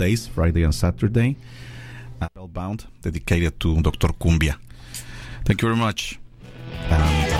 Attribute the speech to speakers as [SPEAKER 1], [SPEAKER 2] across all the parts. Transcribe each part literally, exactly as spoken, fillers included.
[SPEAKER 1] days, Friday and Saturday. Uh, Spellbound, dedicated to Doctor Cumbia. Thank you very much. Um,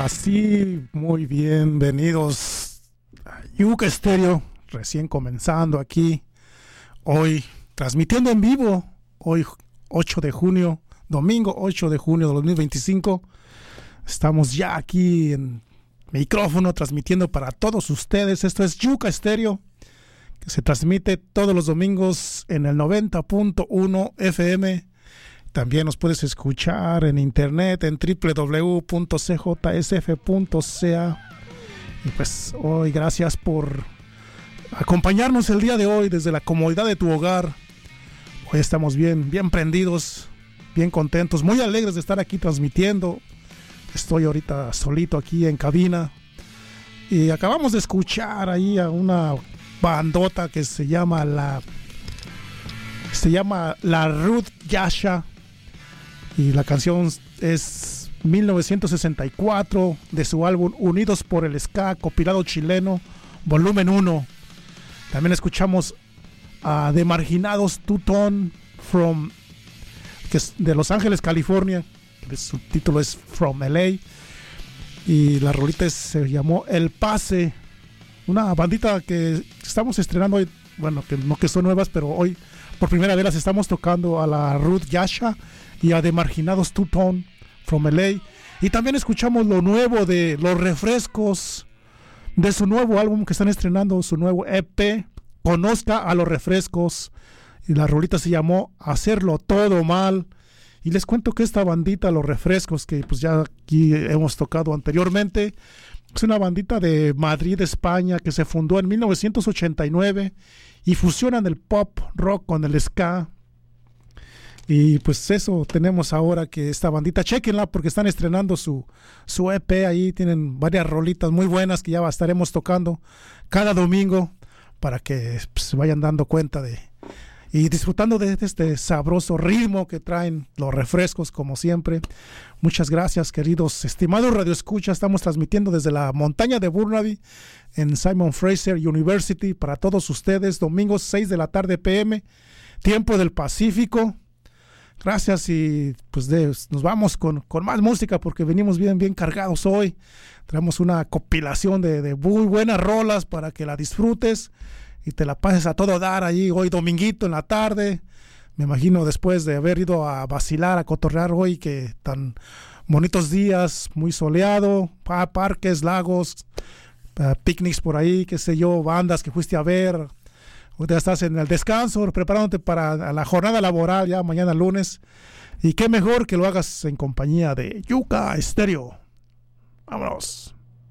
[SPEAKER 2] Ahora sí, muy bienvenidos a Yuca Estéreo, recién comenzando aquí, hoy transmitiendo en vivo, hoy ocho de junio, domingo ocho de junio de dos mil veinticinco. Estamos ya aquí en micrófono transmitiendo para todos ustedes. Esto es Yuca Estéreo, que se transmite todos los domingos en el noventa punto uno F M. También nos puedes escuchar en internet en doble u doble u doble u punto c j s f punto c a. Y pues hoy gracias por acompañarnos el día de hoy desde la comodidad de tu hogar. Hoy estamos bien, bien prendidos, bien contentos, muy alegres de estar aquí transmitiendo. Estoy ahorita solito aquí en cabina. Y acabamos de escuchar ahí a una bandota que se llama la... Se llama La Ruth Yasha. Y la canción es mil novecientos sesenta y cuatro de su álbum Unidos por el Ska, compilado chileno, volumen uno. También escuchamos a The Marginados Two Tone from, que es de Los Ángeles, California. Su título es From L A. Y la rolita se llamó El Pase. Una bandita que estamos estrenando hoy. Bueno, que no que son nuevas, pero hoy por primera vez las estamos tocando a la Ruth Yasha y a The Marginados Two Tone from L A. Y también escuchamos lo nuevo de Los Refrescos, de su nuevo álbum que están estrenando, su nuevo E P, Conozca a los Refrescos. Y la rolita se llamó Hacerlo Todo Mal. Y les cuento que esta bandita, Los Refrescos, que pues ya aquí hemos tocado anteriormente, es una bandita de Madrid, España, que se fundó en mil novecientos ochenta y nueve y fusionan el pop rock con el ska. Y pues eso tenemos ahora, que esta bandita, chequenla porque están estrenando su, su E P ahí, tienen varias rolitas muy buenas que ya estaremos tocando cada domingo para que pues, se vayan dando cuenta de y disfrutando de este sabroso ritmo que traen Los Refrescos, como siempre. Muchas gracias, queridos estimados radioescuchas. Estamos transmitiendo desde la montaña de Burnaby en Simon Fraser University para todos ustedes, domingos seis de la tarde P M, tiempo del Pacífico. Gracias, y pues de, nos vamos con, con más música porque venimos bien, bien cargados hoy. Traemos una compilación de, de muy buenas rolas para que la disfrutes y te la pases a todo dar allí hoy dominguito en la tarde. Me imagino después de haber ido a vacilar, a cotorrear hoy, que tan bonitos días, muy soleado, pa, parques, lagos, uh, picnics por ahí, qué sé yo, bandas que fuiste a ver. Hoy ya estás en el descanso, preparándote para la jornada laboral ya mañana lunes. Y qué mejor que lo hagas en compañía de Yuca Estéreo. Vámonos.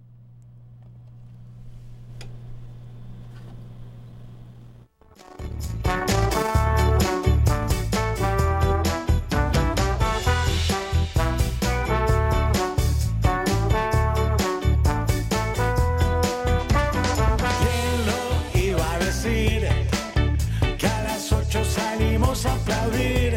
[SPEAKER 3] A aplaudir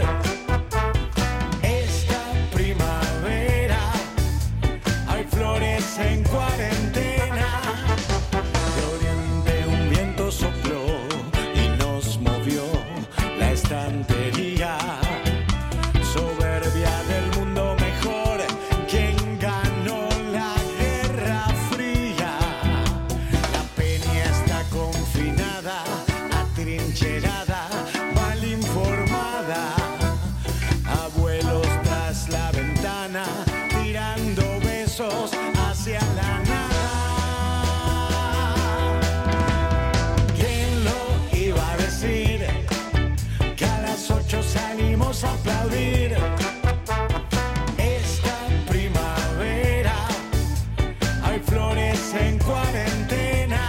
[SPEAKER 3] esta primavera. Hay flores en cuarentena. De oriente un viento sopló y nos movió la estantería. Soberbia del mundo mejor, quien ganó la Guerra Fría. La peña está confinada, atrincherada, informada, abuelos tras la ventana, tirando besos hacia la nada. ¿Quién lo iba a decir? Que a las ocho salimos a aplaudir esta primavera. Hay flores en cuarentena.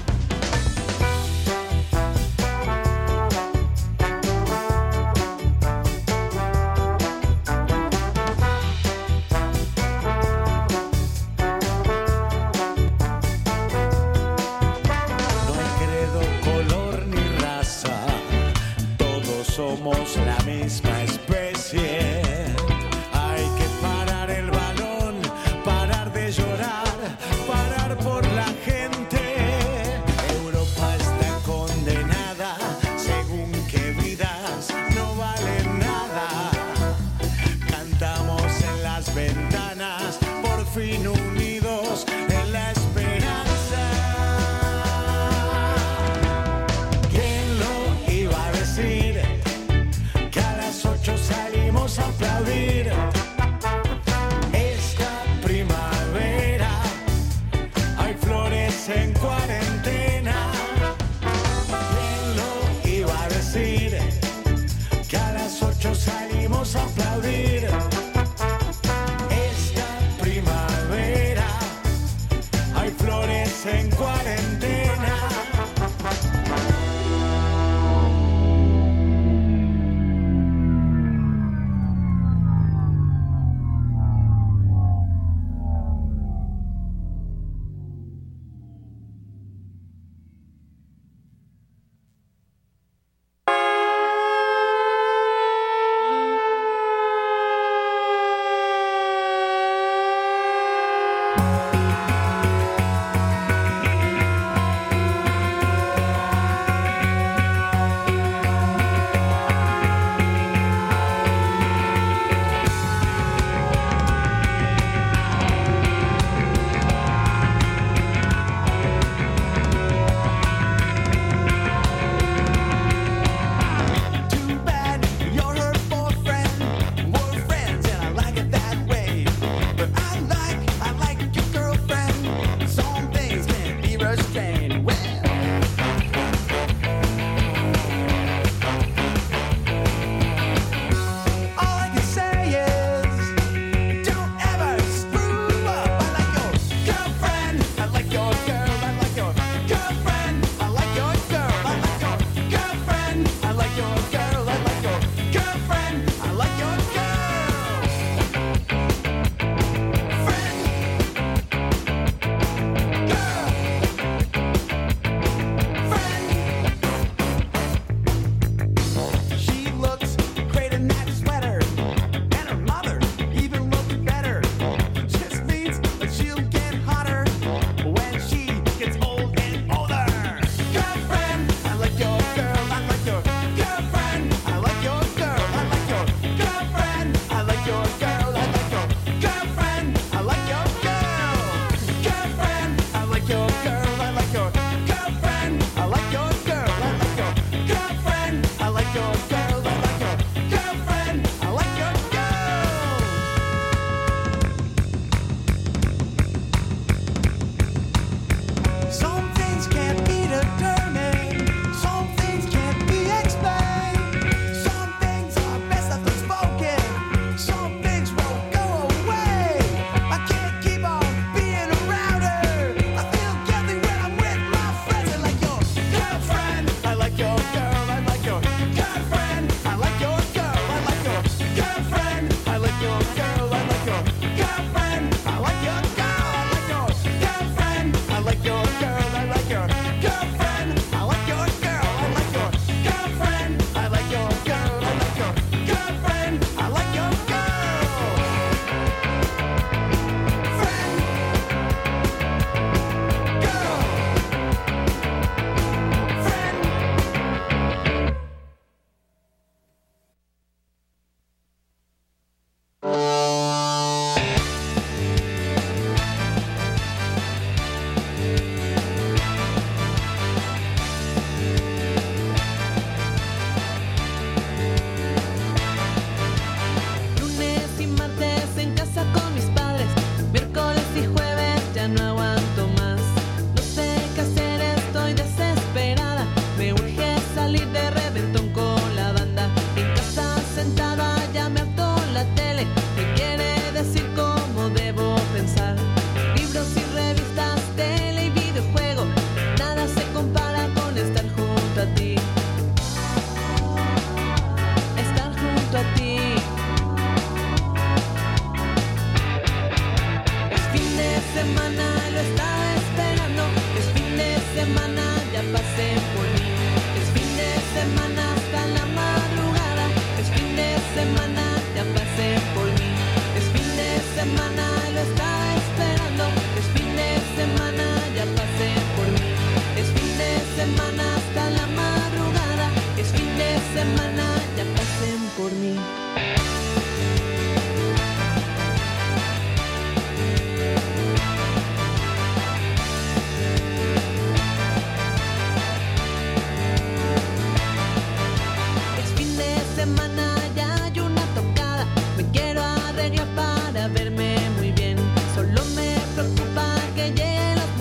[SPEAKER 3] Somos la misma especie. Hay que parar el balón, parar de llorar, parar por la gente. Europa está condenada, según qué vidas no valen nada. Cantamos en las ventanas, por fin unidos. decir que a las ocho salimos a aplaudir esta primavera. Hay flores en cuarentena.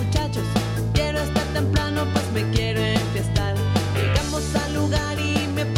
[SPEAKER 4] Me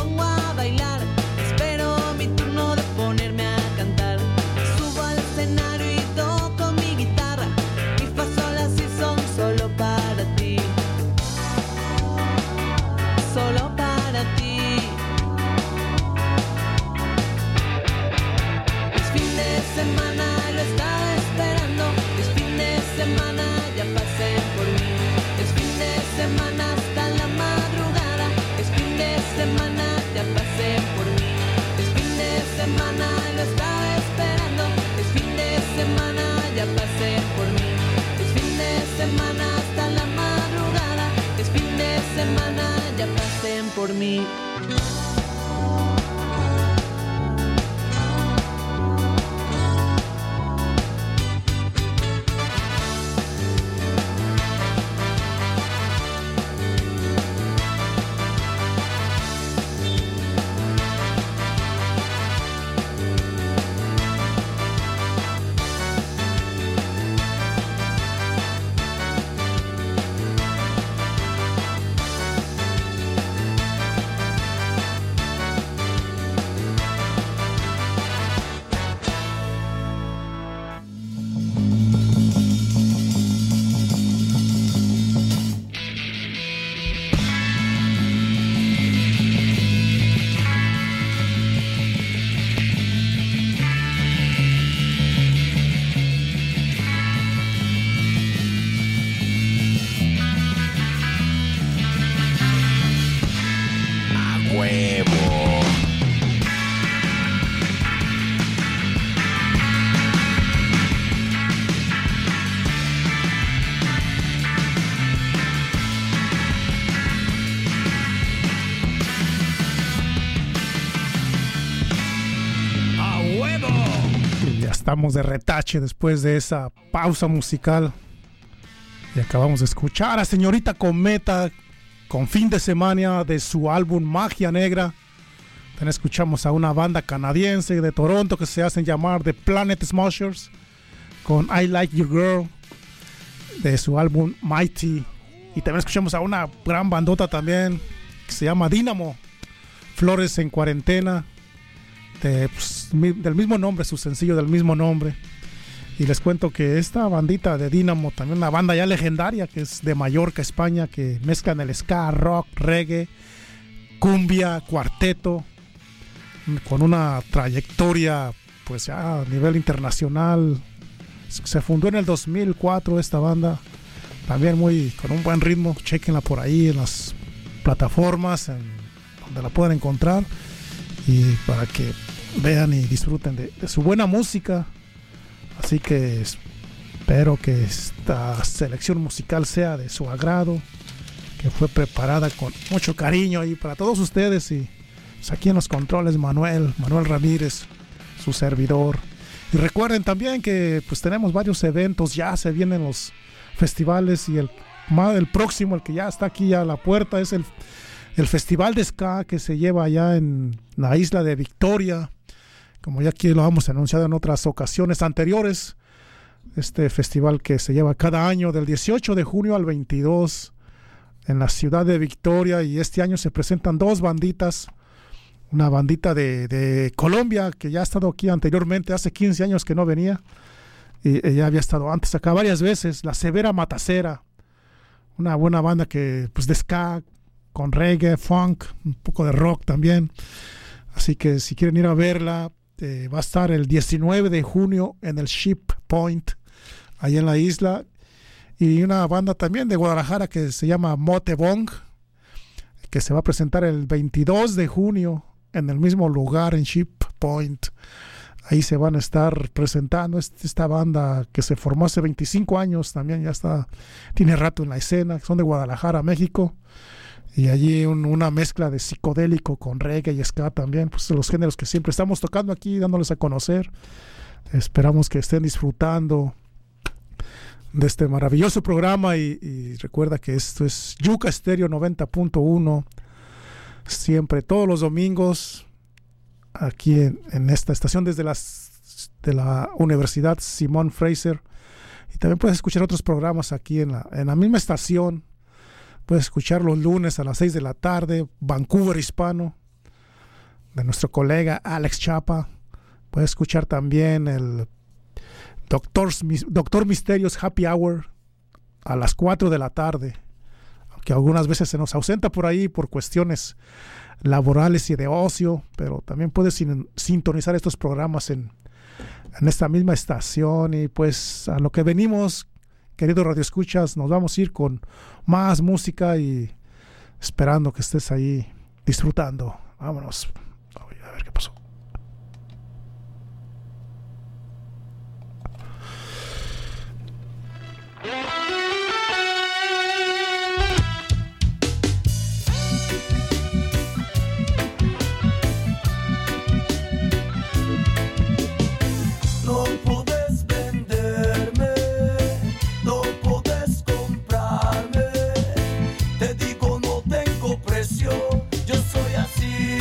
[SPEAKER 3] huevo.
[SPEAKER 2] Y ya estamos de retache después de esa pausa musical. Y acabamos de escuchar a Señorita Cometa con Fin de Semana de su álbum Magia Negra. También escuchamos a una banda canadiense de Toronto que se hacen llamar The Planet Smashers con I Like Your Girl de su álbum Mighty. Y también escuchamos a una gran bandota también que se llama Dynamo, Flores en Cuarentena, de, pues, del mismo nombre, su sencillo del mismo nombre. Y les cuento que esta bandita de Dynamo, también una banda ya legendaria que es de Mallorca, España, que mezclan el ska, rock, reggae, cumbia, cuarteto, con una trayectoria pues ya a nivel internacional. Se fundó en el dos mil cuatro esta banda, también muy con un buen ritmo. Chequenla por ahí en las plataformas en donde la pueden encontrar, y para que vean y disfruten de, de su buena música. Así que espero que esta selección musical sea de su agrado, que fue preparada con mucho cariño y para todos ustedes. Y pues aquí en los controles Manuel, Manuel Ramírez, su servidor. Y recuerden también que pues tenemos varios eventos, ya se vienen los festivales, y el, el próximo, el que ya está aquí a la puerta, es el, el Festival de Ska que se lleva allá en la isla de Victoria. Como ya aquí lo hemos anunciado en otras ocasiones anteriores, este festival que se lleva cada año del dieciocho de junio al veintidós en la ciudad de Victoria, y este año se presentan dos banditas. Una bandita de, de Colombia que ya ha estado aquí anteriormente, hace quince años que no venía, y ella había estado antes acá varias veces, la Severa Matacera, una buena banda que pues de ska, con reggae, funk, un poco de rock también. Así que si quieren ir a verla, eh, va a estar el diecinueve de junio en el Ship Point, ahí en la isla. Y una banda también de Guadalajara que se llama Motebong, que se va a presentar el veintidós de junio en el mismo lugar, en Ship Point. Ahí se van a estar presentando esta banda que se formó hace veinticinco años, también ya está, tiene rato en la escena, son de Guadalajara, México. Y allí un, una mezcla de psicodélico con reggae y ska también, pues los géneros que siempre estamos tocando aquí, dándoles a conocer. Esperamos que estén disfrutando de este maravilloso programa, y, y recuerda que esto es Yuca Estéreo noventa punto uno, siempre todos los domingos aquí en, en esta estación desde las de la Universidad Simón Fraser. Y también puedes escuchar otros programas aquí en la, en la misma estación. Puedes escuchar los lunes a las seis de la tarde, Vancouver Hispano, de nuestro colega Alex Chapa. Puedes escuchar también el Doctor, Doctor Misterios Happy Hour a las cuatro de la tarde, aunque algunas veces se nos ausenta por ahí por cuestiones laborales y de ocio, pero también puedes sin, sintonizar estos programas en, en esta misma estación. Y pues a lo que venimos, queridos radioescuchas, nos vamos a ir con más música y esperando que estés ahí disfrutando. Vámonos. A ver qué pasó.
[SPEAKER 3] Yo soy así,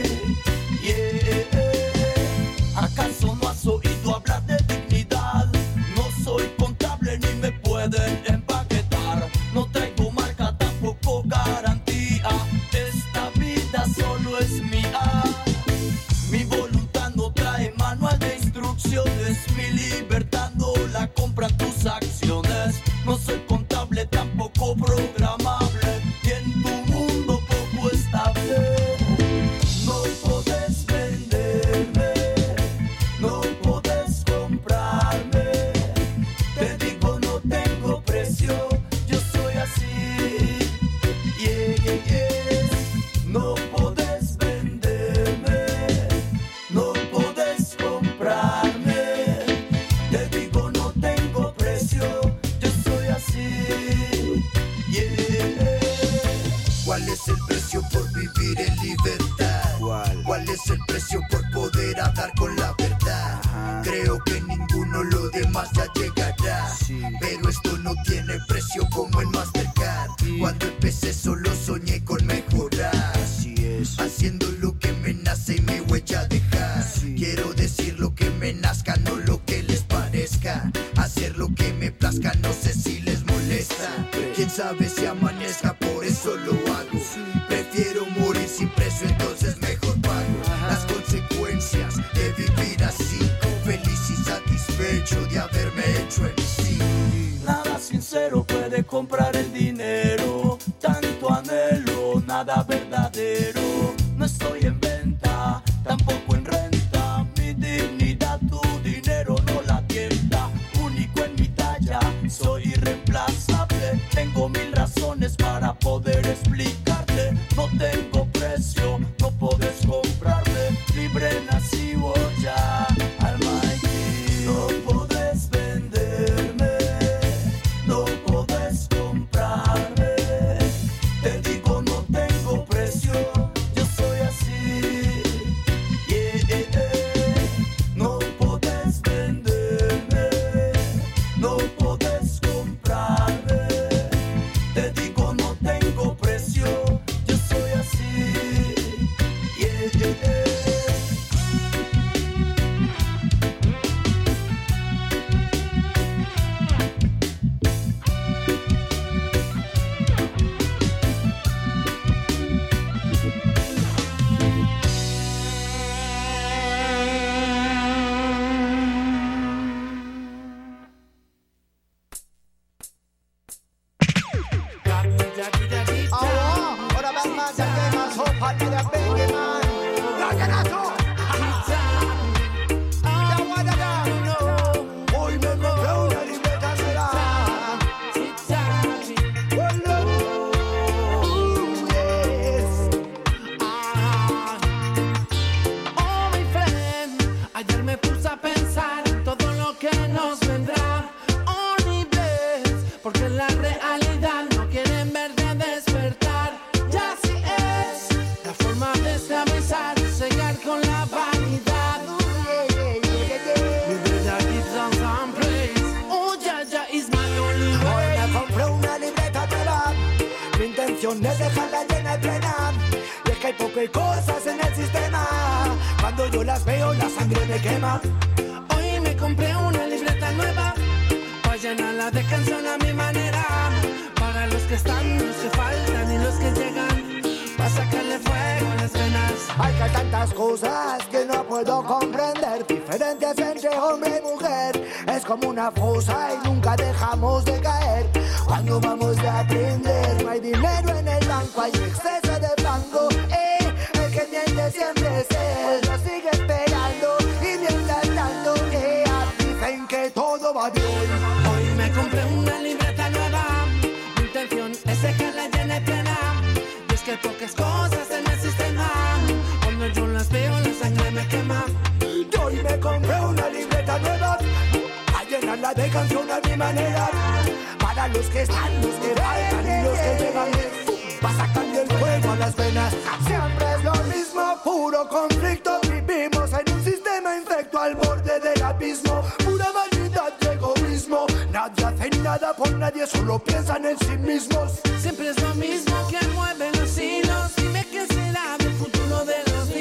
[SPEAKER 3] yeah. ¿Acaso no has oído hablar de dignidad? No soy contable ni me pueden empaquetar. No traigo marca, tampoco garantía. Esta vida solo es mía. Mi voluntad no trae manual de instrucciones. Mi libertad no la compran tus acciones. No soy contable, tampoco programable. Y en tu mundo poco estable. No podés venderme, no podés comprarme. Te digo, no tengo precio, yo soy así. Yeah, yeah, yeah. No podés venderme.
[SPEAKER 4] ¿Cuál es el precio por poder hablar con la verdad? Ajá. Creo que ninguno, lo demás ya llegará. Sí. Pero esto no tiene precio como en Mastercard. Sí. Cuando empecé solo soñé con mejorar. Así es. Haciendo lo que me nace y mi huella dejar. Sí. Quiero decir lo que me nazca, no lo que les parezca. Hacer lo que me plazca, no sé si les molesta. Quién sabe si amanezca, por eso lo hago. Prefiero morir sin precio, entonces mejor pago las consecuencias de vivir así, feliz y satisfecho de haberme hecho en sí.
[SPEAKER 3] Nada sincero puede comprar el dinero, tanto anhelo, nada verdadero. No estoy en venta, tampoco en renta. Mi dignidad, tu dinero no la tienta. Único en mi talla, soy irreemplazable. Tengo mil razones para poder explicarte. No tengo precio, no puedes comprarme. Libre nací o ya, Almighty. No puedes venderme, no puedes comprarme. Te digo no tengo precio, yo soy así. Yeah, yeah, yeah. No puedes venderme, no puedes comprarme. Te digo no tengo precio, yo soy así. Yeah, yeah, yeah.
[SPEAKER 4] Hoy me compré una libreta nueva.
[SPEAKER 5] Oh, mi friend, ayer me puse a pensar en todo lo que nos vendrá. Oh, ni bless, porque la realidad no quieren ver de despertar. Ya así es la forma de esclavizar, sellar con la vanidad. Libreta keeps on some place. Oh, ya, ya is my only
[SPEAKER 4] Hoy
[SPEAKER 5] way.
[SPEAKER 4] me compré una libreta nueva. Mi intención es dejarla llena y plena. Y es que hay pocas cosas en el sistema. Cuando yo las veo, la sangre me quema.
[SPEAKER 5] Hoy me compré una libreta nueva para llenarla de canción a mi manera. Para los que están, los que faltan y los que llegan, para sacarle fuego a las venas.
[SPEAKER 4] Hay que tantas cosas que no puedo comprender. Diferentes entre hombre y mujer. Es como una fosa y nunca dejamos de caer. Cuando vamos a aprender, no hay dinero en el banco, hay exceso de fango. Eh, el que miente siempre es él. Lo sigue esperando y mientras tanto, eh, dicen que todo va bien.
[SPEAKER 5] Hoy me compré una libreta nueva. Mi intención es dejarla llena y plena. Y es que hay pocas cosas en el sistema. Cuando yo las veo, la sangre me quema.
[SPEAKER 4] Hoy me compré una libreta nueva a llenarla de canción a mi manera. Para los que están, los que faltan y los que llegan, para sacarle el fuego a las venas. Siempre es lo mismo, puro conflicto. Vivimos en un sistema infecto al borde del abismo. Pura vanidad y egoísmo. Nadie hace nada por nadie, solo piensan en sí mismos.
[SPEAKER 5] Siempre es lo mismo que